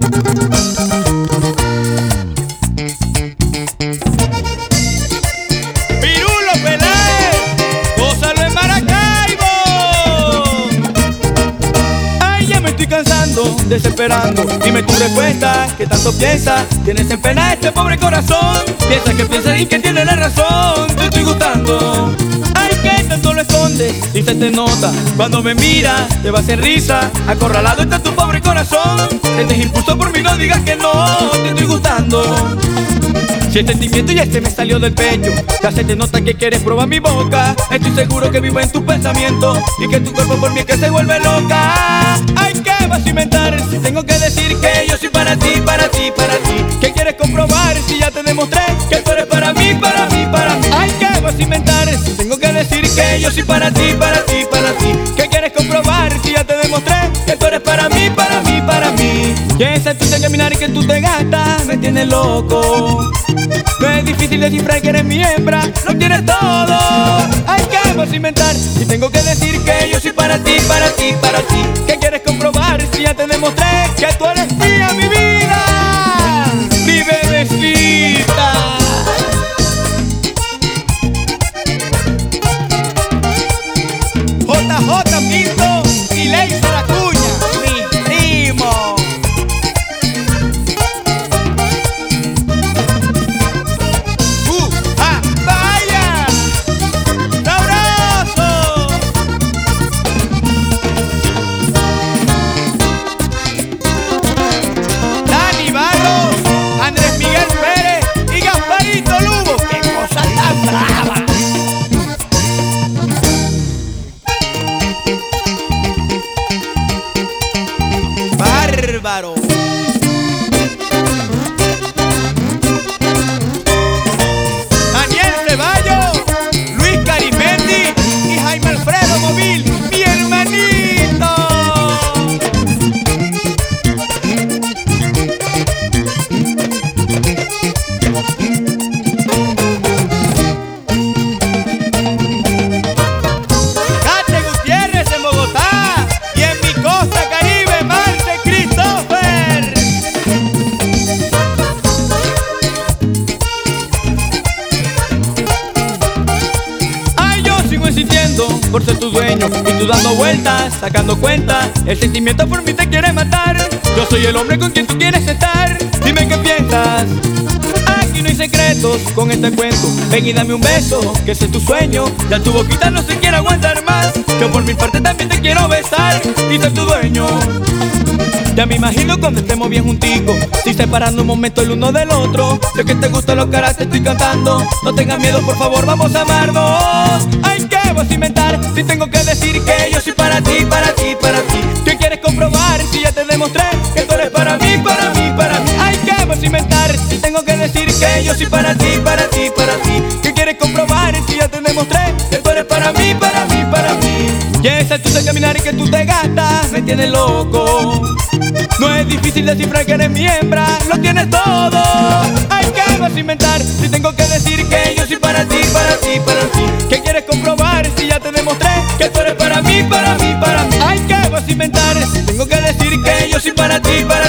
Pirulo Peláez, gózalo en Maracaibo. Ay, ya me estoy cansando, desesperando. Dime tu respuesta, ¿qué tanto piensas? Tienes en pena este pobre corazón. Piensa y que tiene la razón. Te estoy gustando. Ay, que tanto lo escondes y se te nota. Cuando me miras, te vas en risa. Acorralado está tu pobre corazón. Te impulso por mí, no digas que no. Te estoy gustando. Si el sentimiento ya me salió del pecho, ya se te nota que quieres probar mi boca. Estoy seguro que vivo en tus pensamientos y que tu cuerpo por mí es que se vuelve loca. Ay, ¿qué vas a inventar? Si tengo que decir que yo soy para ti, para ti, para ti. ¿Qué quieres comprobar si ya te demostré que tú eres para mí, para mí, para mí? Ay, ¿qué vas a inventar? Si tengo que decir que yo soy para ti, para ti, para ti. ¿Qué quieres comprobar si ya te demostré que tú eres para mí, para mí, para mí? Piensa tú de caminar y que tú te gastas, me tienes loco. No es difícil descifrar que eres mi hembra, lo tienes todo. Ay, ¿qué vas a inventar? Si tengo que decir que yo soy para ti, para ti, para ti. ¿Qué quieres comprobar si ya te demostré que tú eres mía, mi vida? Mi bebecita. JJ Pinto y Leisa Acuña, mi primo. ¡Vaya! ¡Sabroso! Dani Barros, Andrés Miguel Pérez y Gasparito Lugo. ¡Qué cosa tan brava! ¡Bárbaro! Daniel Ceballos, Luis Carimendi y Jaime Alfredo Móvil, mi hermanito. Cate Gutiérrez en Bogotá y en mi costa caribe, Marte Christopher. Ay, yo sigo insistiendo por ser tu dueño y tú dando vueltas, sacando cuentas. El sentimiento por mí te quiere matar. Yo soy el hombre con quien tú quieres estar. Dime qué piensas. Aquí no hay secretos con este cuento. Ven y dame un beso, que ese es tu sueño. Ya tu boquita no se quiere aguantar más. Yo por mi parte también te quiero besar y ser tu dueño. Ya me imagino cuando estemos bien junticos, si separando un momento el uno del otro. Sé que te gustan los caras, te estoy cantando. No tengas miedo, por favor, vamos a amarnos. Ay, ¿qué vas a inventar? Si tengo que decir que yo soy para ti, para ti, para ti. ¿Qué quieres comprobar si ya te demostré que tú eres para mí, para mí, para mí? Ay, ¿qué vas a inventar? Si tengo que decir que yo soy para ti, para ti, para ti. ¿Qué quieres comprobar si ya te demostré que tú eres para mí, para mí, para mí? Piensa tú de caminar y que tú te gastas, me tienes loco. No es difícil descifrar que eres mi hembra, lo tienes todo. Ay, ¿qué vas a inventar? Si tengo que decir que yo soy para ti, para ti, para ti. ¿Qué quieres comprobar si ya te demostré que tú eres para mí, para mí, para mí? Ay, ¿qué vas a inventar? Si tengo que decir que yo soy para ti, para